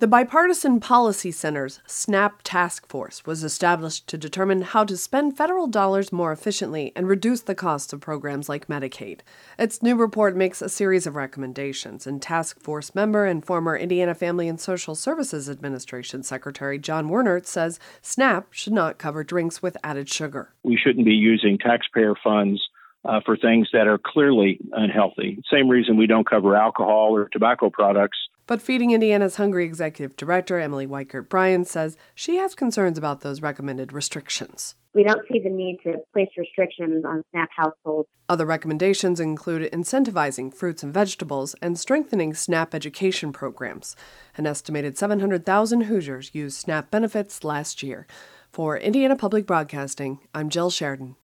The Bipartisan Policy Center's SNAP Task Force was established to determine how to spend federal dollars more efficiently and reduce the costs of programs like Medicaid. Its new report makes a series of recommendations, and task force member and former Indiana Family and Social Services Administration Secretary John Wernert says SNAP should not cover drinks with added sugar. We shouldn't be using taxpayer funds for things that are clearly unhealthy. Same reason we don't cover alcohol or tobacco products. But Feeding Indiana's Hungry Executive Director Emily Weichert-Bryan says she has concerns about those recommended restrictions. We don't see the need to place restrictions on SNAP households. Other recommendations include incentivizing fruits and vegetables and strengthening SNAP education programs. An estimated 700,000 Hoosiers used SNAP benefits last year. For Indiana Public Broadcasting, I'm Jill Sheridan.